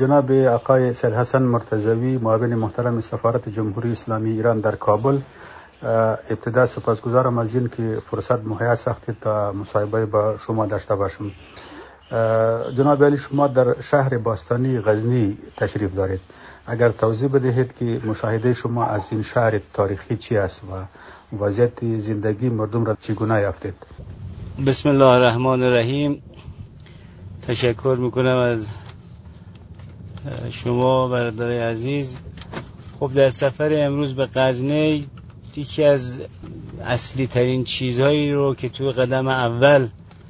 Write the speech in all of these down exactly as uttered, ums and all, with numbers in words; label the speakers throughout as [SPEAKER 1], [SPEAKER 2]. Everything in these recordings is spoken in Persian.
[SPEAKER 1] جناب آقای سید حسن مرتضوی، معاون محترم سفارت جمهوری اسلامی ایران در کابل، ابتدا سپاسگزارم از این که فرصت مهیا ساختید تا مصاحبه با شما داشته باشم. جناب علی، شما در شهر باستانی غزنی تشریف دارید. اگر توضیح بدهید که مشاهده شما از این شهر تاریخی چی است و وضعیت زندگی مردم را چگونه یافتید؟
[SPEAKER 2] بسم الله الرحمن الرحیم. تشکر میکنم از شما برادرای عزیز. خب در سفر امروز به غزنی یکی از اصلی ترین چیزهایی رو که توی قدم اول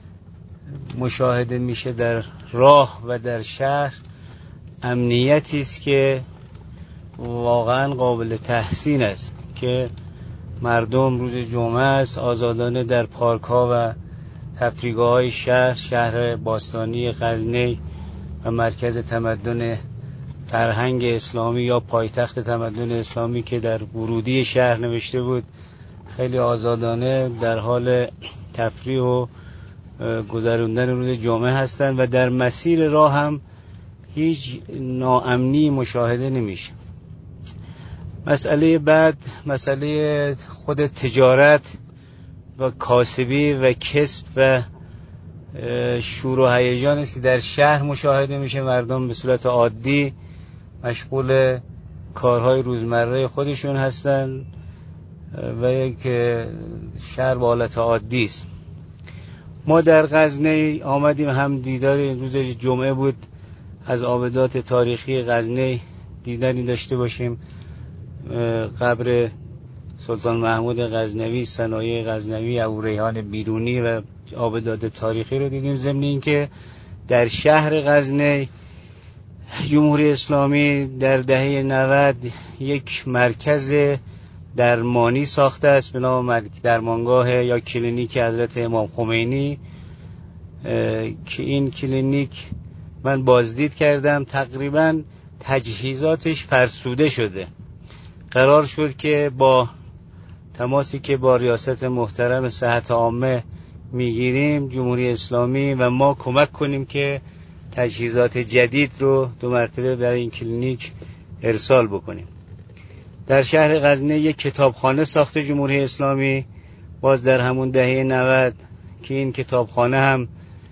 [SPEAKER 2] مشاهده میشه در راه و در شهر امنیتی است که واقعا قابل تحسین است که مردم روز جمعه است آزادانه در پارک ها و تفریحگاه های شهر شهر باستانی غزنی و مرکز تمدن فرهنگ اسلامی یا پایتخت تمدن اسلامی که در ورودی شهر نوشته بود، خیلی آزادانه در حال تفریح و گذراندن روز جمعه هستند و در مسیر راه هم هیچ ناامنی مشاهده نمیشه. مسئله بعد مسئله خود تجارت و کاسبی و کسب و شور و هیجان است که در شهر مشاهده میشه. مردم به صورت عادی مشغول کارهای روزمره خودشون هستن و یک شهر به حالت عادی است. ما در غزنی آمدیم هم دیدار روز جمعه بود، از آبدات تاریخی غزنی دیدنی داشته باشیم. قبر سلطان محمود غزنوی، صنایع غزنوی، ابوریحان بیرونی و آبدات تاریخی رو دیدیم. ضمن اینکه در شهر غزنی جمهوری اسلامی در دهه نود یک مرکز درمانی ساخته است به نام درمانگاه یا کلینیک حضرت امام خمینی که این کلینیک من بازدید کردم، تقریبا تجهیزاتش فرسوده شده. قرار شد که با تماسی که با ریاست محترم صحت عامه میگیریم جمهوری اسلامی و ما کمک کنیم که تجهیزات جدید رو دو مرتبه برای این کلینیک ارسال بکنیم. در شهر غزنی یک کتابخانه ساخته جمهوری اسلامی باز در همون دهه نود که این کتابخانه هم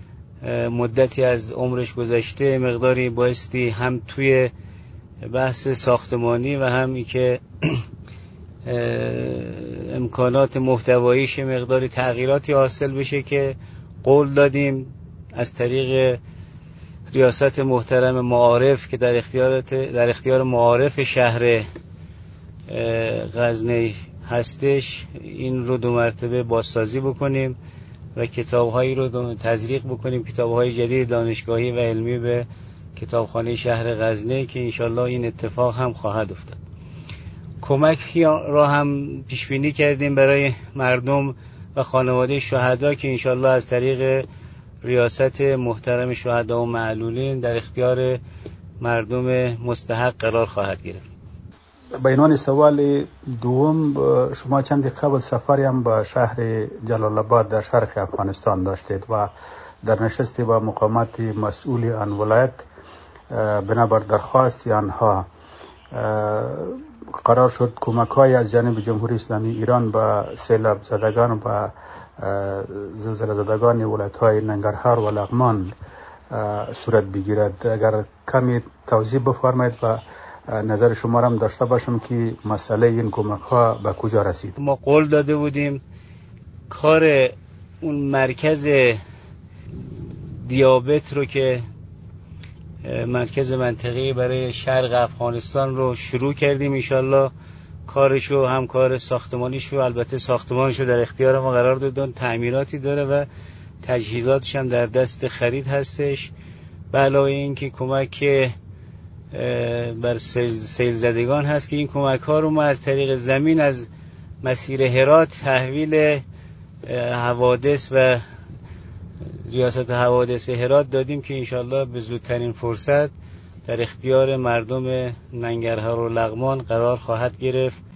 [SPEAKER 2] مدتی از عمرش گذشته، مقداری بایستی هم توی بحث ساختمانی و هم ای که امکانات محتواییش مقداری تغییراتی حاصل بشه که قول دادیم از طریق ریاست محترم معارف که در اختیار در اختیار معارف شهر غزنی هستش این رو دو مرتبه بازسازی بکنیم و کتاب‌هایی رو تزریق بکنیم، کتاب‌های جدید دانشگاهی و علمی به کتابخانه شهر غزنی که انشالله این اتفاق هم خواهد افتاد. کمکی را هم پیش بینی کردیم برای مردم و خانواده شهدا که انشالله از طریق ریاست محترم شهدا و معلولین در اختیار مردم مستحق قرار خواهد گرفت.
[SPEAKER 1] به عنوان سوال دوم، شما چند قبل سفری هم به شهر جلال آباد در شرق افغانستان داشتید و در نشستی با مقامات مسئول آن ولایت بنابر درخواست آنها قرار شد کمک‌های از جانب جمهوری اسلامی ایران به سیلاب زدگان و زلزله زدگان ولایت‌های ننگرهار و لغمان صورت بگیرد. اگر کمی توضیح بفرمایید و نظر شما را هم داشته باشم که مسئله این کمک‌ها به کجا رسید.
[SPEAKER 2] ما قول داده بودیم کار اون مرکز دیابت رو که مرکز منطقه‌ای برای شرق افغانستان رو شروع کردیم. انشالله کارشو هم کار ساختمانیشو البته ساختمانشو در اختیار ما قرار دادن، تعمیراتی داره و تجهیزاتش هم در دست خرید هستش. به علاوه این که کمک بر سیل زدگان هست که این کمک ها رو ما از طریق زمین از مسیر هرات تحویل حوادث و ریاست حوادث هرات دادیم که انشالله به زودترین فرصت در اختیار مردم ننگرهار و لغمان قرار خواهد گرفت